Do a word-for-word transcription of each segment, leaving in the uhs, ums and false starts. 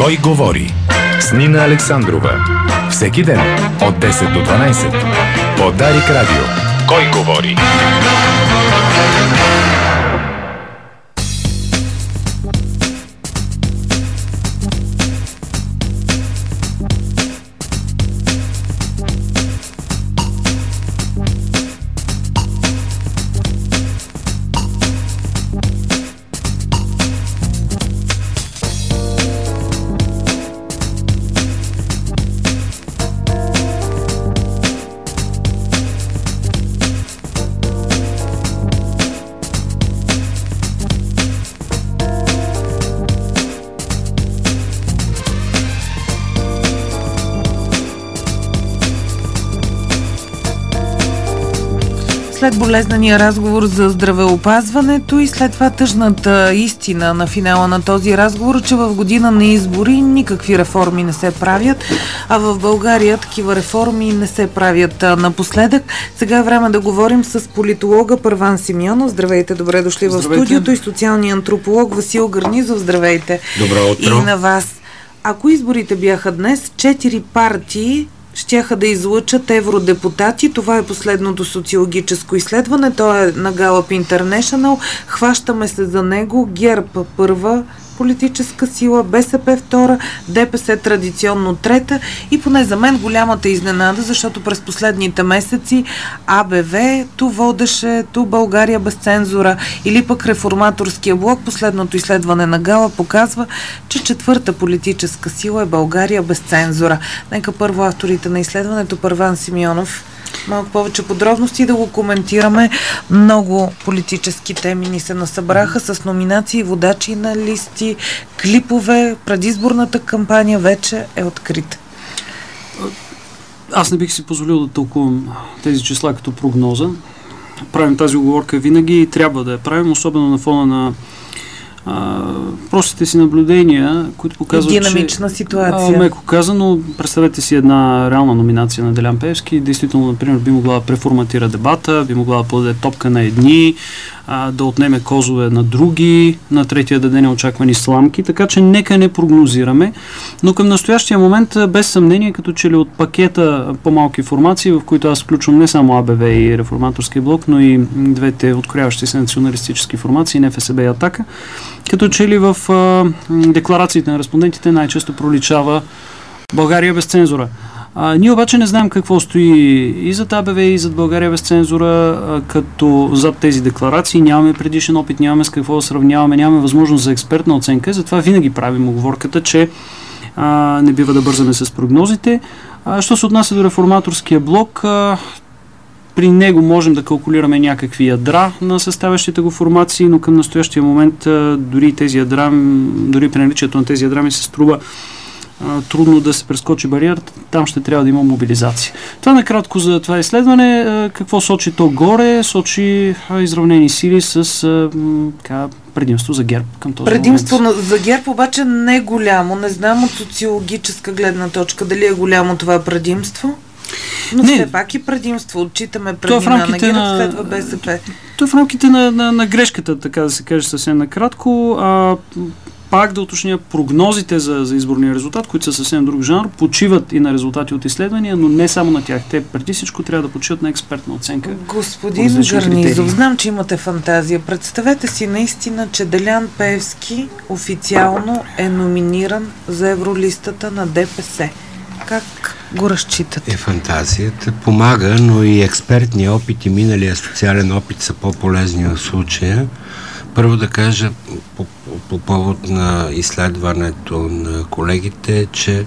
Кой говори? С Нина Александрова. Всеки ден от десет до дванайсет. По Дарик Радио. Кой говори? След болезнения разговор за здравеопазването и след това тъжната истина на финала на този разговор, че в година на избори никакви реформи не се правят, а в България такива реформи не се правят напоследък. Сега е време да говорим с политолога Първан Симеонов. Здравейте, добре дошли в студиото, и социалния антрополог Васил Гърнизов. Здравейте. Добро утро. И на вас. Ако изборите бяха днес, четири партии щяха да излъчат евродепутати. Това е последното социологическо изследване. То е на Gallup International. Хващаме се за него. ГЕРБ първа политическа сила, БСП втора, ДПС традиционно трета и поне за мен голямата изненада, защото през последните месеци А Б В ту водеше, ту България без цензура или пък Реформаторския блок. Последното изследване на Гала показва, че четвърта политическа сила е България без цензура. Нека първо авторите на изследването, Първан Симеонов, малко повече подробности да го коментираме. Много политически теми ни се насъбраха с номинации, водачи на листи, клипове. Предизборната кампания вече е открита. Аз не бих си позволил да тълкувам тези числа като прогноза. Правим тази оговорка винаги и трябва да я правим, особено на фона на а, простите си наблюдения, които показват, динамична че, ситуация. А, меко казано, представете си една реална номинация на Делян Пеевски. Действително, например, би могла да преформатира дебата, би могла да подаде топка на едни, а, да отнеме козове на други, на третия да даде неочаквани сламки, така че нека не прогнозираме. Но към настоящия момент, без съмнение, като че ли от пакета по-малки формации, в които аз включвам не само А Б В и Реформаторския блок, но и двете открояващи се националистически формации, Н Ф С Б и Атака, като че ли в а, декларациите на респондентите най-често проличава България без цензура. А, ние обаче не знаем какво стои и зад А Б В, и зад България без цензура, а, като зад тези декларации нямаме предишен опит, нямаме с какво да сравняваме, нямаме възможност за експертна оценка, затова винаги правим оговорката, че а, не бива да бързаме с прогнозите. А, що се отнася до Реформаторския блок, а, при него можем да калкулираме някакви ядра на съставящите го формации, но към настоящия момент а, дори тези ядра, дори при наличието на тези ядра ми се струва а, трудно да се прескочи бариерата. Там ще трябва да има мобилизация. Това накратко за това изследване. А, какво сочи то горе? Сочи а, изравнени сили с а, м, така, предимство за ГЕРБ към този Предимство момент. за ГЕРБ обаче не е голямо. Не знам от социологическа гледна точка дали е голямо това предимство. Но не, все пак и предимство. Отчитаме преднина на ГЕРБ, на... следва БСП. То е в рамките на, на, на грешката, така да се каже съвсем накратко. А, пак да уточня, прогнозите за, за изборния резултат, които са съвсем друг жанр, почиват и на резултати от изследвания, но не само на тях. Те преди всичко трябва да почиват на експертна оценка. Господин Гърнизов, знам, че имате фантазия. Представете си наистина, че Делян Пеевски официално е номиниран за евролистата на Д П С. Как го разчитате? Е, фантазията помага, но и експертния опит и миналия социален опит са по-полезни в случая. Първо да кажа по, по, по повод на изследването на колегите, че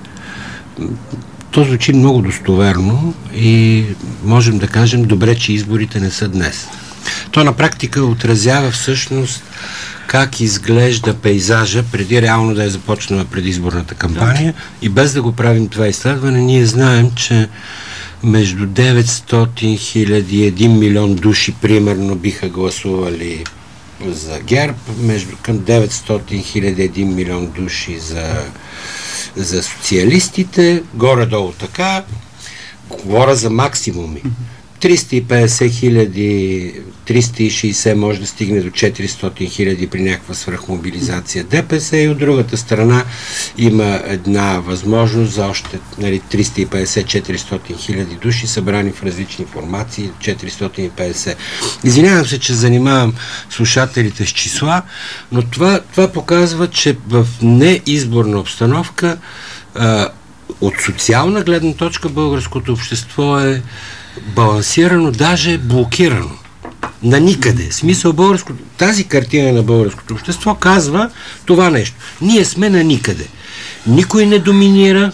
то звучи много достоверно и можем да кажем добре, че изборите не са днес. То на практика отразява всъщност как изглежда пейзажа преди реално да е започнала предизборната кампания. И без да го правим това изследване, ние знаем, че между деветстотин хиляди и един милион души примерно биха гласували за ГЕРБ, между към деветстотин хиляди и един милион души за, за социалистите, горе-долу така. Говоря за максимуми. триста и петдесет хиляди, триста и шейсет може да стигне до четиристотин хиляди при някаква свръхмобилизация ДПС и от другата страна има една възможност за още нали, триста и петдесет до четиристотин хиляди души събрани в различни формации, четиристотин и петдесет. Извинявам се, че занимавам слушателите с числа, но това, това показва, че в неизборна обстановка а, от социална гледна точка българското общество е балансирано, даже блокирано. На никъде. В смисъл българско, тази картина на българското общество казва това нещо. Ние сме на никъде. Никой не доминира,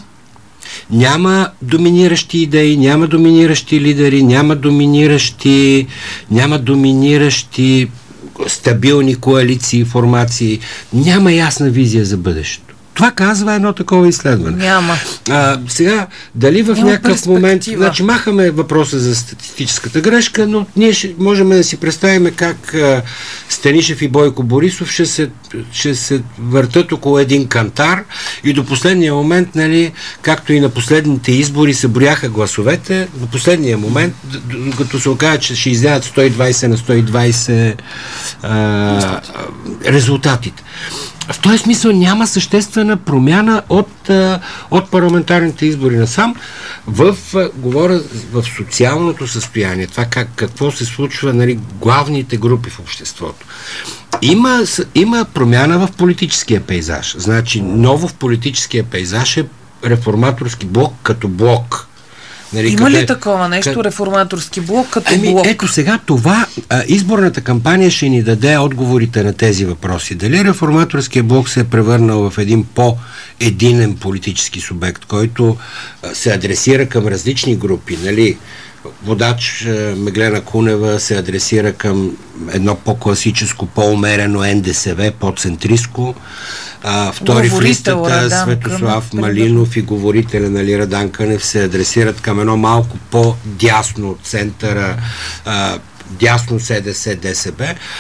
няма доминиращи идеи, няма доминиращи лидери, няма доминиращи, няма доминиращи стабилни коалиции, формации, няма ясна визия за бъдещето. Това казва едно такова изследване. Няма. А, сега, дали в Няма някакъв момент... Значи, махаме въпроса за статистическата грешка, но ние ще, можем да си представим как а, Станишев и Бойко Борисов ще се, ще се въртат около един кантар и до последния момент, нали, както и на последните избори се брояха гласовете, до последния момент, като се окаже, че ще излязат сто и двайсет на сто и двайсет а, резултатите. В този смисъл няма съществена промяна от, от парламентарните избори насам в, говоря, в социалното състояние, това как, какво се случва, нали, главните групи в обществото. Има, има промяна в политическия пейзаж. Значи, ново в политическия пейзаж е реформаторски блок като блок. Нали, Има къде, ли такова нещо, къде, реформаторски блок като ами, блок? Ето сега това, а, изборната кампания ще ни даде отговорите на тези въпроси. Дали реформаторския блок се е превърнал в един по-единен политически субект, който а, се адресира към различни групи, нали? Водач Меглена Кунева се адресира към едно по-класическо, по-умерено Н Д С В, по-центристко. А, втори в листата Светослав Малинов и говорителя на Лира Данканев се адресират към едно малко по-дясно от центъра, а, дясно С Д С Д С Б.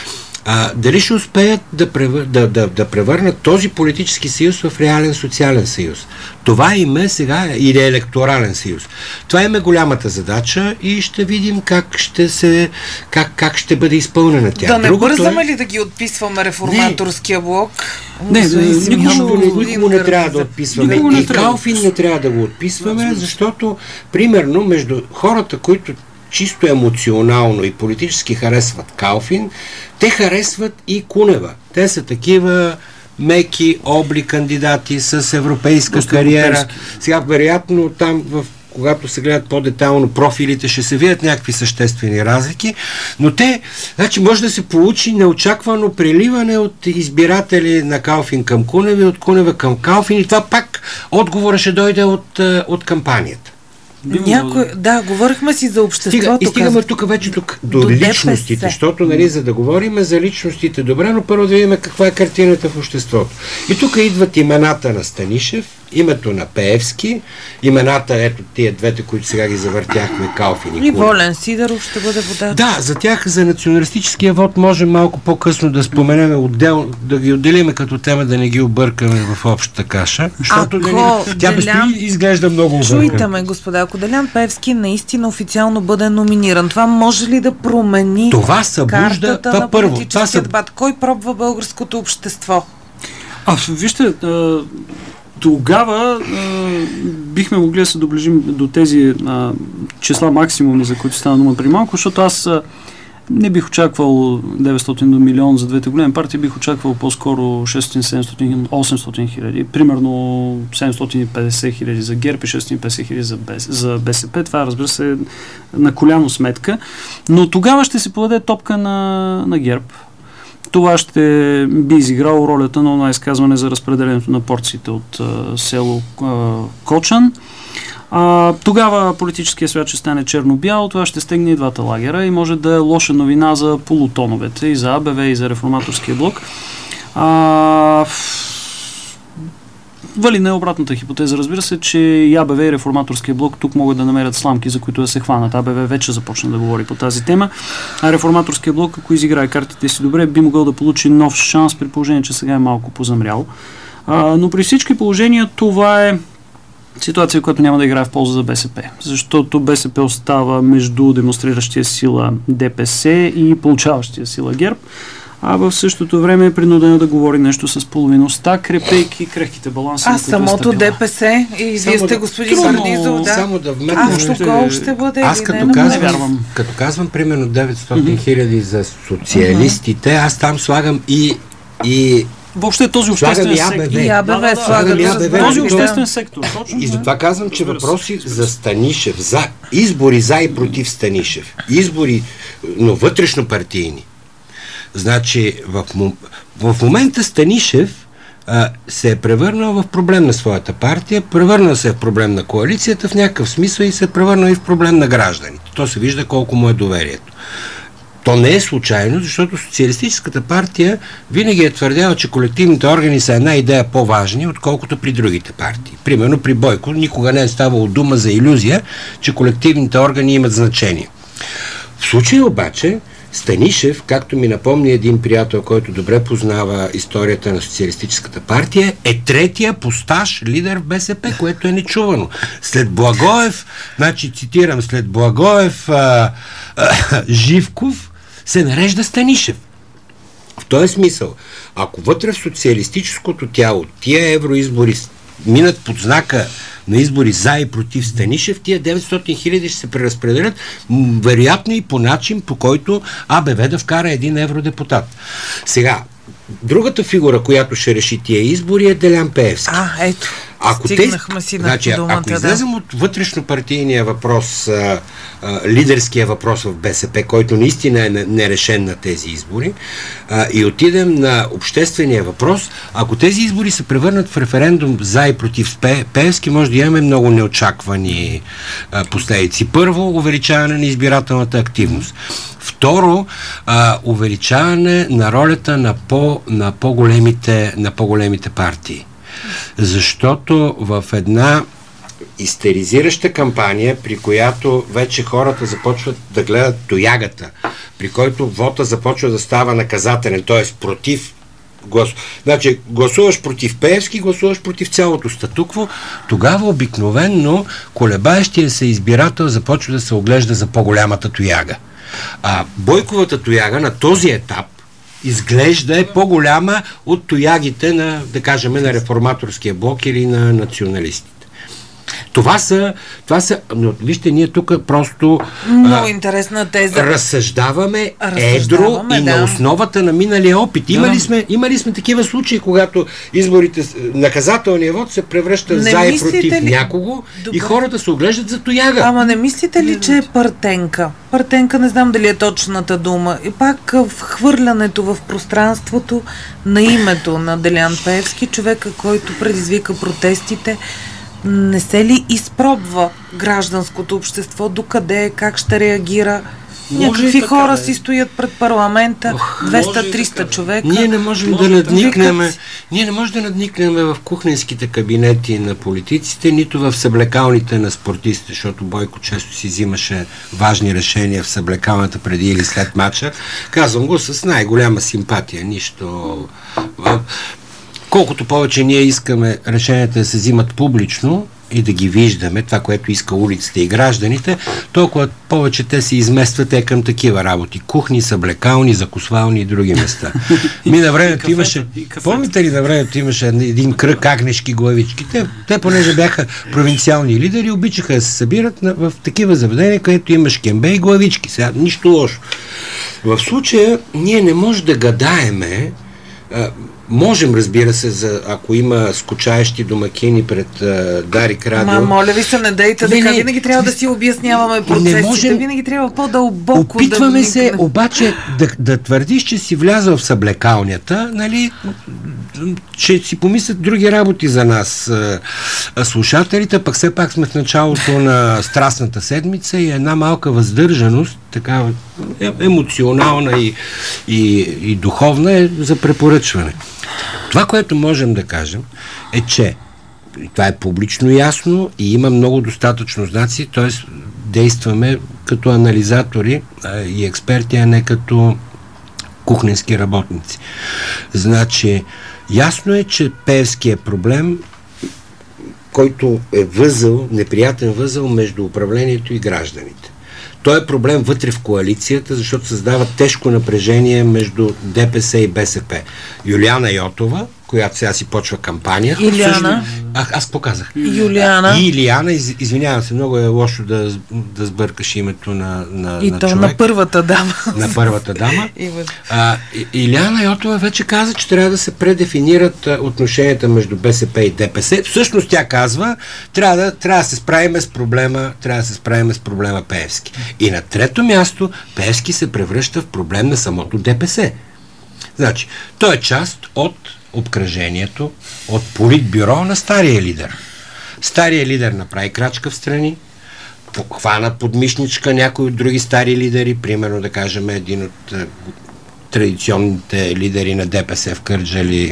А, дали ще успеят да, превър... да, да, да превърнат този политически съюз в реален социален съюз? Това им е сега, или електорален съюз. Това им е голямата задача и ще видим как ще се, как, как ще бъде изпълнена тя. Да не Другото бързаме е... ли да ги отписваме реформаторския блок? Не, не, никого не трябва да отписваме. И Калфин не трябва да го отписваме, защото, примерно, между хората, които чисто емоционално и политически харесват Калфин, те харесват и Кунева. Те са такива меки, обли кандидати с европейска Доста кариера. Европейски. Сега, вероятно, там, в, когато се гледат по-детайлно профилите, ще се видят някакви съществени разлики, но те, значи, може да се получи неочаквано преливане от избиратели на Калфин към Кунева и от Кунева към Калфин и това пак отговора ще дойде от, от кампанията. Някой, да, говорихме си за обществото. Стига, и стигаме тук вече тук до, до личностите, Д П С. Защото, нали, за да говорим за личностите добре, но първо да видим каква е картината в обществото. И тук идват имената на Станишев, името на Пеевски, имената, ето тия двете, които сега ги завъртяхме, Калфин и И Волен Сидеров ще бъде водач. Да, за тях, за националистическия вод може малко по-късно да споменем, отдел, да ги отделиме като тема, да не ги объркаме в общата каша, защото ако нали, тя Делян... изглежда много объркана. Чуйте ме, господа, ако Делян Пеевски наистина официално бъде номиниран, това може ли да промени това събужда, картата това на първо, политическия това съб... дебат? Кой пробва българското общество? А, вижте, а, тогава а, бихме могли да се доближим до тези а, числа максимуми, за които стана дума при малко, защото аз а, не бих очаквал деветстотин до милион за двете големи партии, бих очаквал по-скоро шестстотин, седемстотин, осемстотин хиляди, примерно седемстотин и петдесет хиляди за ГЕРБ и шестстотин и петдесет хиляди за, за Б С П. Това, разбира се, на коляно сметка. Но тогава ще се подаде топка на, на ГЕРБ. Това ще би изиграло ролята на това изказване за разпределението на порциите от а, село а, Кочан. А, тогава политическия свят ще стане черно-бял, това ще стегне и двата лагера и може да е лоша новина за полутоновете, и за А Б В, и за реформаторския блок. А, Валидна е обратната хипотеза, разбира се, че и А Б В и реформаторския блок тук могат да намерят сламки, за които да се хванат. А Б В вече започна да говори по тази тема, а реформаторския блок, ако изиграе картите си добре, би могъл да получи нов шанс, при положение, че сега е малко позамрял. А, но при всички положения това е Ситуация, която няма да играе в полза за БСП, защото БСП остава между демонстриращия сила ДПС и получаващия сила ГЕРБ, а в същото време е принудено да говори нещо с половиността, крепейки крехките баланси. А самото ДПС и вие сте господин Гарнизов, да. Само да вметна. А Штокол ще бъде. Аз като казвам, като казвам примерно деветстотин хиляди за социалистите, аз там слагам и и въобще този обществен сектор. И АБВ слагат. Този обществен сектор. Точно. И затова казвам, че въпроси за Станишев, за избори за и против Станишев, избори, но вътрешно партийни. Значи в, в момента Станишев а, се е превърнал в проблем на своята партия, превърнал се в проблем на коалицията в някакъв смисъл и се е превърнал и в проблем на гражданите. То се вижда колко му е доверието. То не е случайно, защото Социалистическата партия винаги е твърдяла, че колективните органи са една идея по-важни, отколкото при другите партии. Примерно при Бойко никога не е ставало дума за илюзия, че колективните органи имат значение. В случая обаче Станишев, както ми напомни един приятел, който добре познава историята на Социалистическата партия, е третия постаж лидер в БСП, което е нечувано. След Благоев, значи цитирам, след Благоев а, а, Живков се нарежда Станишев. В този смисъл, ако вътре в социалистическото тяло тия евроизбори минат под знака на избори за и против Станишев, тия деветстотин хиляди ще се преразпределят вероятно и по начин, по който АБВ да вкара един евродепутат. Сега, другата фигура, която ще реши тия избори, е Делян Пеевски. А, ето. Ако стигнахме си на значи, думата, ако излезем да. от вътрешно-партийния въпрос, а, а, лидерския въпрос в БСП, който наистина е нерешен на тези избори, а, и отидем на обществения въпрос, ако тези избори се превърнат в референдум за и против Пеевски, може да имаме много неочаквани а, последици. Първо, увеличаване на избирателната активност. Второ, а, увеличаване на ролята на, по, на, по-големите, на по-големите партии. Защото в една истеризираща кампания, при която вече хората започват да гледат тоягата, при който вота започва да става наказателен, т.е. против глас... Значи, гласуваш против Пеевски, гласуваш против цялото статукво, тогава обикновенно колебаещия се избирател започва да се оглежда за по-голямата тояга. А Бойковата тояга на този етап изглежда е по-голяма от тоягите на, да кажем, на реформаторския блок или на националистите. Това са, това са, но вижте, ние тук просто много а, интересна теза. Разсъждаваме, едро и да. На основата на миналия опит. Имали, да. сме, имали сме такива случаи, когато изборите, наказателния вод се превръща не за и против ли... някого. Добре. И хората се оглеждат за тояга. Ама не мислите ли, че е партенка? Партенка, не знам дали е точната дума. И пак вхвърлянето в пространството на името на Делян Пеевски, човека, който предизвика протестите, не се ли изпробва гражданското общество, докъде, как ще реагира? Някакви хора да си стоят пред парламента, двеста-триста човека. Ние не можем може да надникнем, ние не можем да надникнем в кухненските кабинети на политиците, нито в съблекалните на спортистите, защото Бойко често си взимаше важни решения в съблекалната преди или след мача. Казвам го с най-голяма симпатия, нищо... Колкото повече ние искаме решенията да се взимат публично и да ги виждаме, това, което иска улицата и гражданите, толкова повече те се изместват е към такива работи. Кухни, съблекални, закусвални и други места. Ми на времето имаше... Помните ли на времето имаше един кръг агнешки главички? Те, те понеже бяха провинциални лидери, обичаха да се събират на, в такива заведения, където имаш кембе и главички. Сега нищо лошо. В случая ние не можем да гадаеме. Можем, разбира се, за, ако има скучаещи домакини пред а, Дарик Радио. Ма, моля ви се, не дейте така. Винаги трябва да си обясняваме процесите. Можем, винаги трябва по-дълбоко опитваме да... се, обаче, да, да твърдиш, че си влязъл в съблекалнята, нали, че си помислят други работи за нас а, а, слушателите, пък все пак сме в началото на Страстната седмица и една малка въздържаност, такава е, емоционална и, и, и духовна е за препоръчване. Това, което можем да кажем, е, че това е публично ясно и има много достатъчно знаци, т.е. действаме като анализатори а, и експерти, а не като кухненски работници. Значи, ясно е, че Пеевски е проблем, който е възъл, неприятен възъл между управлението и гражданите. Той е проблем вътре в коалицията, защото създава тежко напрежение между ДПС и БСП. Юлиана Йотова, която сега си почва кампания. Илиана. А, аз показах. Юлиана. И Илиана, из, извинявам се, много е лошо да, да сбъркаш името на, на, и на то човек. на първата дама. На първата дама. а, Илиана Йотова вече каза, че трябва да се предефинират а, отношенията между БСП и ДПС. Всъщност тя казва, трябва да, трябва да се справим с проблема, трябва да се справим с проблема Пеевски. И на трето място, Пеевски се превръща в проблем на самото ДПС. Значи, той е част от обкръжението, от политбюро на стария лидер. Стария лидер направи крачка в страни, хвана подмишничка някои от други стари лидери, примерно да кажем един от е, традиционните лидери на ДПС в Кърджали,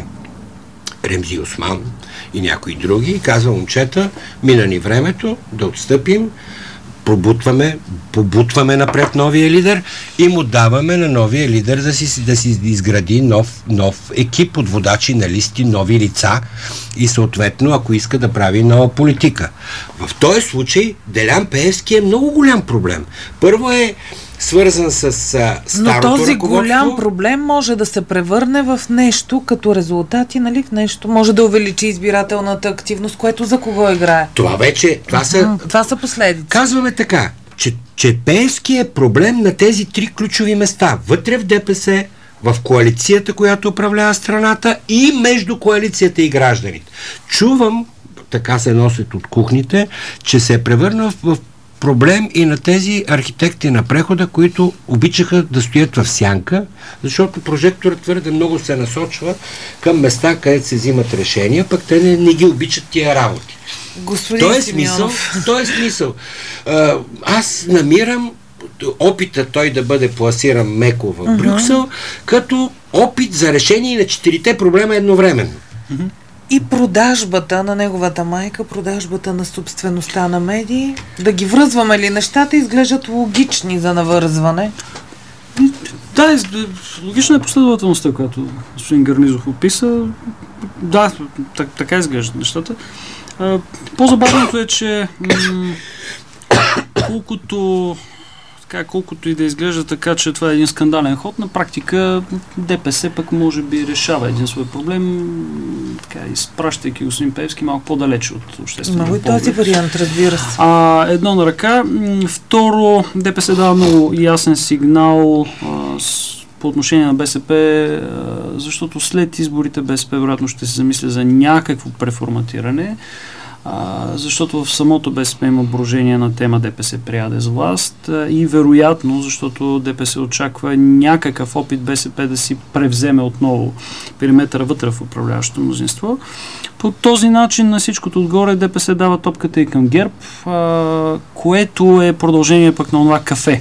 Ремзи Осман и някои други, и казва: момчета, мина ни времето, да отстъпим, пробутваме, побутваме напред новия лидер и му даваме на новия лидер да си, да си изгради нов, нов екип от водачи на листи, нови лица и съответно, ако иска да прави нова политика. В този случай Делян Пеевски е много голям проблем. Първо е свързан с а, старото Но този ръководство. голям проблем може да се превърне в нещо като резултати, нали, в нещо. Може да увеличи избирателната активност, което за кого играе. Това вече, това са... Това са последици. Казваме така, че, че Пеевски е проблем на тези три ключови места. Вътре в ДПС, в коалицията, която управлява страната, и между коалицията и гражданите. Чувам, така се носят от кухните, че се е превърнал в, в проблем и на тези архитекти на прехода, които обичаха да стоят в сянка, защото прожекторът твърде много се насочва към места, където се взимат решения, пък те не, не ги обичат тия работи. Господин Той е смисъл, той е смисъл. А, аз намирам опита той да бъде пласиран меко в uh-huh. Брюксел, като опит за решение на четирите проблема едновременно. Uh-huh. И продажбата на неговата майка, продажбата на собствеността на медии, да ги връзваме ли нещата, изглеждат логични за навързване? Да, логична е последователността, която господин Гарнизов описа. Да, так, така изглеждат нещата. А, по-забавното е, че м- колкото така, колкото и да изглежда така, че това е един скандален ход, на практика ДПС пък може би решава един свой проблем, така, изпращайки господин Пеевски малко по-далече от обществения Много и този вариант, разбира се. А, едно на ръка. Второ, ДПС дава много ясен сигнал а, с, по отношение на БСП, а, защото след изборите БСП вероятно ще се замисля за някакво преформатиране. А, защото в самото БСП има брожение на тема ДПС прияде с власт а, и вероятно, защото ДПС очаква някакъв опит БСП да си превземе отново периметъра вътре в управляващото мнозинство. По този начин на всичкото отгоре ДПС дава топката и към ГЕРБ, а, което е продължение пък на това кафе,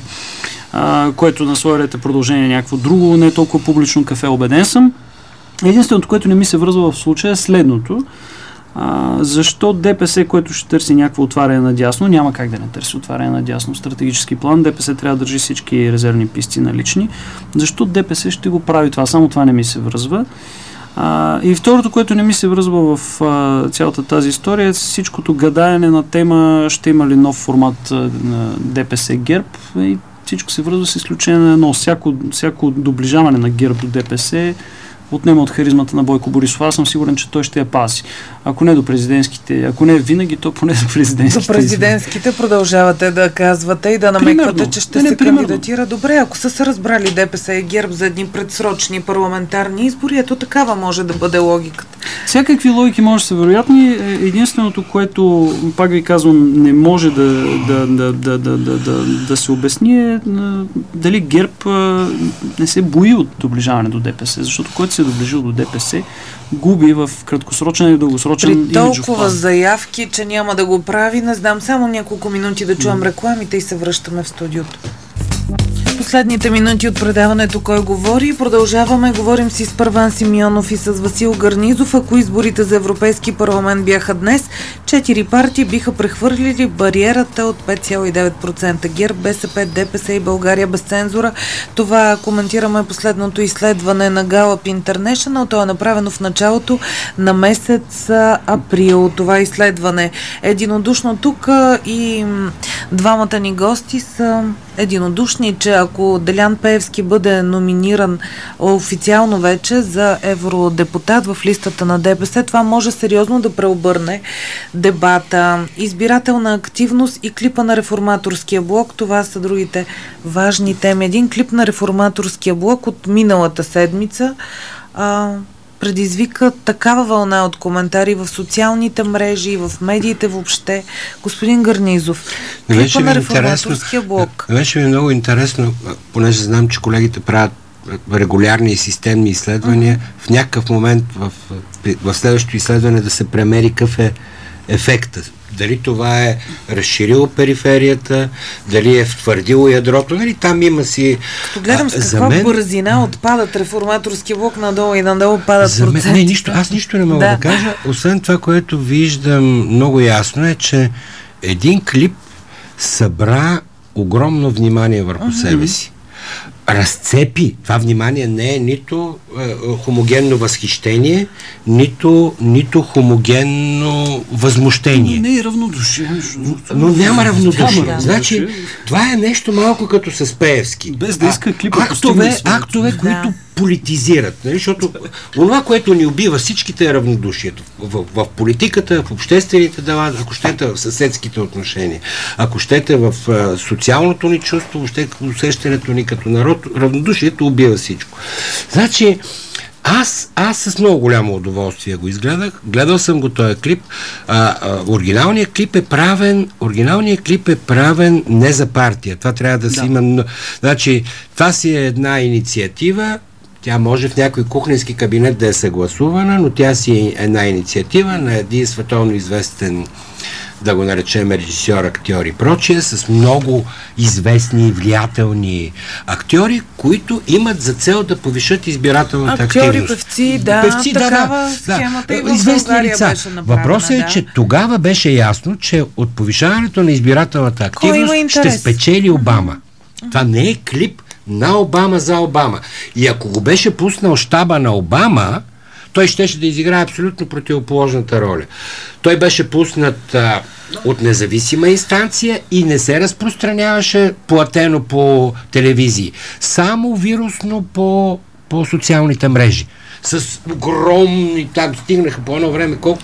а, което на своя ред е продължение на някакво друго, не толкова публично кафе, убеден съм. Единственото, което не ми се връзва в случая е следното. А, защо ДПС, което ще търси някакво отваряне надясно, няма как да не търси отваряне надясно. Стратегически план, ДПС трябва да държи всички резервни писти налични. Защо ДПС ще го прави това? Само това не ми се връзва. А, и второто, което не ми се връзва в а, цялата тази история, е всичкото гадаене на тема ще има ли нов формат а, на ДПС ГЕРБ, и всичко се връзва с изключение на едно. Всяко, всяко доближаване на ГЕРБ до ДПС отнема от харизмата на Бойко Борисов. Аз съм сигурен, че той ще я пази. Ако не до президентските, ако не винаги, то поне до президентските. До президентските продължавате да казвате и да намеквате, че ще не, се примерно. кандидатира. Добре, ако са се разбрали ДПС и ГЕРБ за едни предсрочни парламентарни избори, ето такава може да бъде логиката. Всякакви логики може да са вероятни. Единственото, което, пак ви казвам, не може да, да, да, да, да, да, да, да се обясни е дали ГЕРБ не се бои от доближаване до ДПС, защото който се е доближил до ДПС, губи в краткосрочен и дългосрочен имиджов план. При толкова заявки, че няма да го прави, не знам, само няколко минути да чуем рекламите и се връщаме в студиото. последните минути от предаването "Кой говори". Продължаваме. Говорим си с Първан Симеонов и с Васил Гарнизов. Ако изборите за Европейски парламент бяха днес, четири партии биха прехвърлили бариерата от пет цяло и девет процента. ГЕРБ, БСП, ДПС и България без цензура. Това коментираме последното изследване на Gallup International. То е направено в началото на месец април. Това изследване е единодушно тук и двамата ни гости са единодушни, че ако Делян Пеевски бъде номиниран официално вече за евродепутат в листата на ДПС, това може сериозно да преобърне дебата. Избирателна активност и клипа на Реформаторския блок, това са другите важни теми. Един клип на Реформаторския блок от миналата седмица а, предизвика такава вълна от коментари в социалните мрежи и в медиите въобще. Господин Гарнизов, клипа на Реформаторския блок. Беше ми много интересно, понеже знам, че колегите правят регулярни и системни изследвания, mm-hmm. в някакъв момент в, в следващото изследване да се премери какъв е ефекта. Дали това е разширило периферията, дали е втвърдило ядрото, нали там има си... Като гледам с каква мен... бързина отпадат Реформаторския блок надолу и надолу падат за процентите. Мен, не, нищо, аз нищо не мога да. да кажа, освен това, което виждам много ясно е, че един клип събра огромно внимание върху mm-hmm. себе си. Разцепи. Това внимание не е нито е, хомогенно възхищение, нито, нито хомогенно възмущение. Но не е равнодушие. Но, но няма равнодушие. Да. Значи, това е нещо малко като с Пеевски. Без да иска клипа актове, актове, да. които политизират. Нали? Защото това, което ни убива всичките е равнодушието. В, в, в политиката, в обществените дела, ако щете в съседските отношения, ако щете в а, социалното ни чувство, въобще усещането ни като народ, равнодушието убива всичко. Значи, аз, аз с много голямо удоволствие го изгледах. Гледал съм го този клип. А, а, оригиналният клип е правен оригиналният клип е правен не за партия. Това трябва да, да. си има... Значи, това си е една инициатива. Тя може в някой кухненски кабинет да е съгласувана, но тя си е една инициатива на един световно известен, да го наречем, режисьор, актьор и прочие, с много известни и влиятелни актьори, които имат за цел да повишат избирателната актьори, активност. Актьори, певци, да, певци, такава да, схемата да, и в България лица. Беше направена. Въпросът е, да. че тогава беше ясно, че от повишаването на избирателната активност ще спечели Обама. Uh-huh. Това не е клип на Обама за Обама. И ако го беше пуснал щаба на Обама, той щеше да изиграе абсолютно противоположната роля. Той беше пуснат а, от независима инстанция и не се разпространяваше платено по телевизии. Само вирусно по, по социалните мрежи. С огромни, там стигнаха по едно време колко?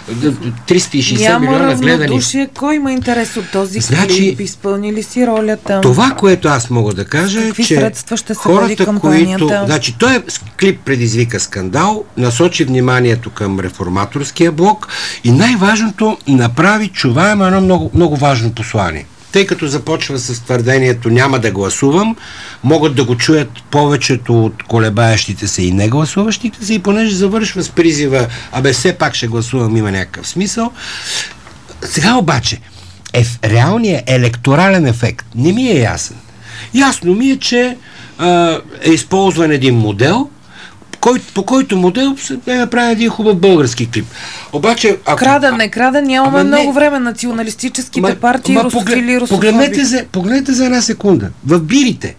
триста и шейсет Няма милиона гледани. Няма равнодушие. Кой има интерес от този значи, клип? Изпълни ли си ролята? Това, което аз мога да кажа е, че средства ще се води кампанията? Които, значи, той е, клип предизвика скандал, насочи вниманието към Реформаторския блок и най-важното, направи чуваемо едно много, много важно послание. Тъй като започва с твърдението "няма да гласувам", могат да го чуят повечето от колебаещите се и негласуващите се, и понеже завършва с призива "абе все пак ще гласувам", има някакъв смисъл. Сега обаче е, реалният електорален ефект не ми е ясен. Ясно ми е, че а, е използван един модел, Кой, по който модел е направен един хубав български клип. Обаче, ако... Крада, не крада, нямаме ама много не... време. Националистическите ма, партии, ма, русофили, русофоби. Погледнете за, погледнете за една секунда. В бирите.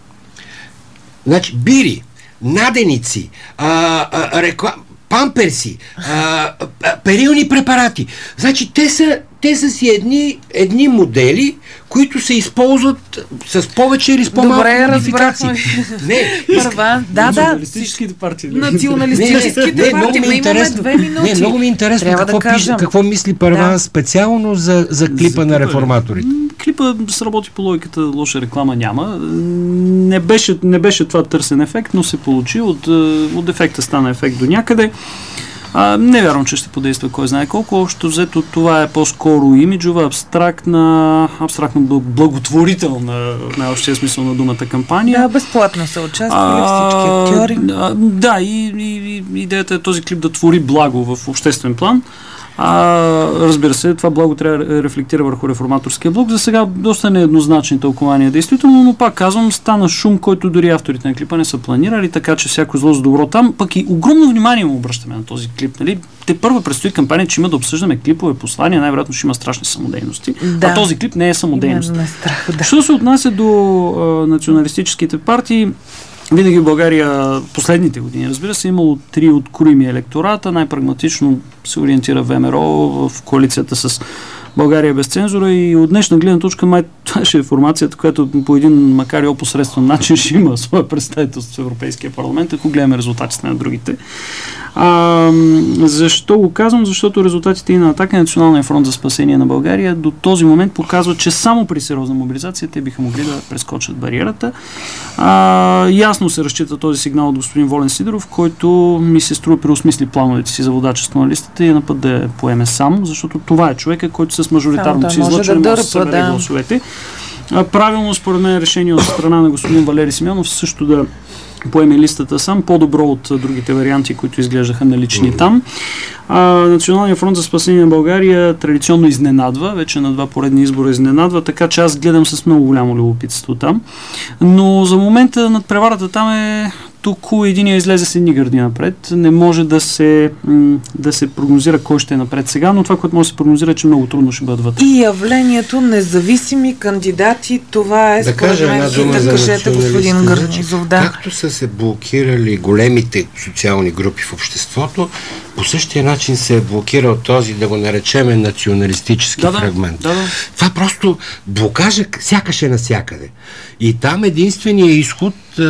Значи, бири, наденици, а, а, реклам, памперси, а, а, перилни препарати. Значи, те са, те са си едни, едни модели, които се използват с повече или с по-малко модификации. Не, Първа, да, да. Националистическите партии. Националистическите партии. Не, имаме две минути. Не, много ми е интересно какво, да пише, какво мисли Първан да. специално за, за клипа за на реформаторите. Клипа сработи по логиката, лоша реклама няма. Не беше, не беше това търсен ефект, но се получи. От, от ефекта стана ефект до някъде. А, не вярвам, че ще подейства кой знае колко. Общо взето това е по-скоро имиджова, абстрактна, абстрактно благотворителна, в най-общия смисъл на думата, кампания. Да, безплатно са участвали всички актьори. А, да, и, и, и идеята е този клип да твори благо в обществен план. А, разбира се, това благо трябва да рефлектира върху реформаторския блок. За сега доста нееднозначни тълкования, действително, но пак казвам, стана шум, който дори авторите на клипа не са планирали, така че всяко зло с добро там. Пък и огромно внимание му обръщаме на този клип. Нали? Те първо предстои кампания, че има да обсъждаме клипове, послания, най-вероятно ще има страшни самодейности. Да. А този клип не е самодейност. Не, не е страх, да. Що се отнася до а, националистическите партии, винаги в България последните години, разбира се, имало три откроими електората. Най-прагматично се ориентира ВМРО в коалицията с България без цензура и от днешна гледна точка май това ще е формацията, която по един, макар и опосредствен начин, ще има своя представителство в Европейския парламент, ако гледаме резултатите на другите. А, защо го казвам? Защото резултатите и на Атака, Националния фронт за спасение на България до този момент показват, че само при сериозна мобилизация те биха могли да прескочат бариерата. А, ясно се разчита този сигнал от господин Волен Сидеров, който ми се струва преосмисли плановете си за водачество на листата и е на път да я поеме сам, защото това е човека, който с мажоритарно си излъчване може да събере да. гласовете. А, правилно, според мен, решение от страна на господин Валери Симеонов също да поеме листата сам, по-добро от другите варианти, които изглеждаха налични mm-hmm. там. А, Националния фронт за спасение на България традиционно изненадва, вече на два поредни избора изненадва, така че аз гледам с много голямо любопитство там. Но за момента над преварата там е тук единия излезе с едни гърди напред. Не може да се, м- да се прогнозира кой ще е напред сега, но това, което може да се прогнозира, е, че много трудно ще бъдат вътре. И явлението независими кандидати, това е да според мен. Да, да кажете, господин Гърнизов. Да. Както са се блокирали големите социални групи в обществото, по същия начин се е блокирал този, да го наречеме, националистически да, фрагмент. Да, да. Това просто блокажа сякаш е навсякъде. И там единственият изход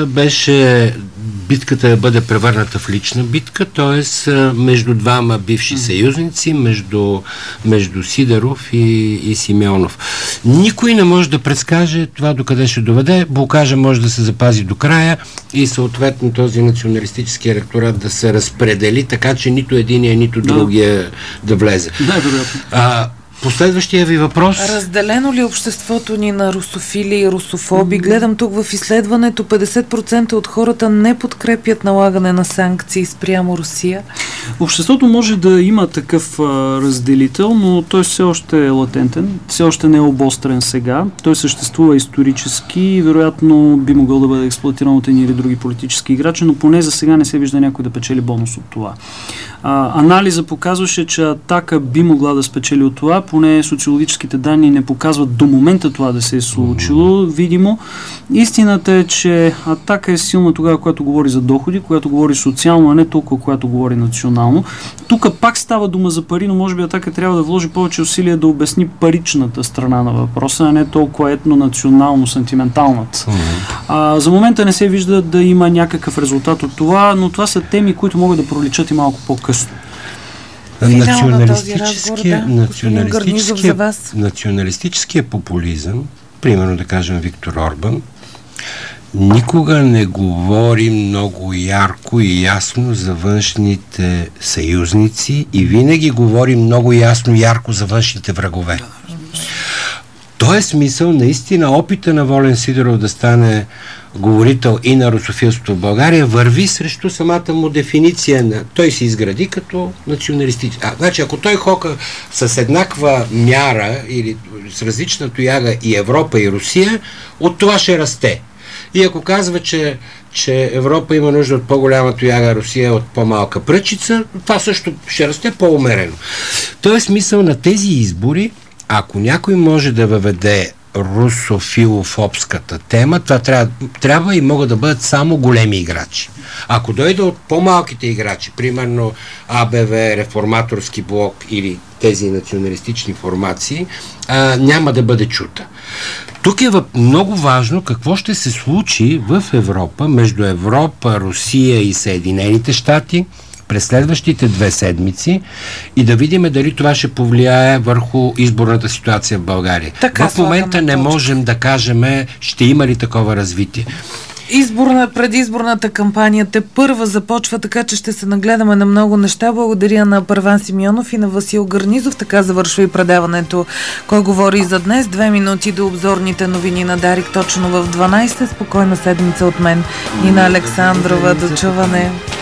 беше битката да бъде превърната в лична битка, т.е. между двама бивши mm-hmm. съюзници, между, между Сидеров и, и Симеонов. Никой не може да предскаже това докъде ще доведе. Блокажа може да се запази до края и съответно този националистически електорат да се разпредели, така че нито единия, нито да. другия да влезе. Да, вероятно. А, Последващия ви въпрос. Разделено ли обществото ни на русофили и русофоби? Гледам тук в изследването, петдесет процента от хората не подкрепят налагане на санкции спрямо Русия. Обществото може да има такъв а, разделител, но той все още е латентен, все още не е обострен сега. Той съществува исторически и вероятно би могъл да бъде експлоатиран от едни или други политически играчи, но поне за сега не се вижда някой да печели бонус от това. А, анализа показваше, че Атака би могла да спечели от това, поне социологическите данни не показват до момента това да се е случило, видимо. Истината е, че Атака е силна тогава, когато говори за доходи, когато говори социално, а не толкова, когато говори национално. Тук пак става дума за пари, но може би Атака трябва да вложи повече усилия да обясни паричната страна на въпроса, а не толкова етно-национално, сантименталната. А, за момента не се вижда да има някакъв резултат от това, но това са теми, които могат да проличат и малко по-късно. Националистическия, националистическия, националистическия популизъм, примерно да кажем Виктор Орбан, никога не говори много ярко и ясно за външните съюзници и винаги говори много ясно и ярко за външните врагове. То е смисъл, наистина, опита на Волен Сидеров да стане говорител и на русофилството в България върви срещу самата му дефиниция на... Той се изгради като националистически. А, значи, ако той хока с еднаква мяра или с различна тояга и Европа и Русия, от това ще расте. И ако казва, че, че Европа има нужда от по-голяма тояга, а Русия от по-малка пръчица, това също ще расте по-умерено. То е смисъл на тези избори. Ако някой може да въведе русофилофобската тема, това трябва, трябва и могат да бъдат само големи играчи. Ако дойде от по-малките играчи, примерно А Б В, Реформаторски блок или тези националистични формации, а, няма да бъде чута. Тук е много важно какво ще се случи в Европа, между Европа, Русия и Съединените щати през следващите две седмици и да видим дали това ще повлияе върху изборната ситуация в България. Така, в момента не можем да кажем ще има ли такова развитие. Изборна, предизборната кампания те първа започва, така че ще се нагледаме на много неща. Благодаря на Първан Симеонов и на Васил Гърнизов. Така завършва и предаването Кой говори за днес. Две минути до обзорните новини на Дарик точно в дванайсет. Спокойна седмица от мен, Нина Александрова. До чуване.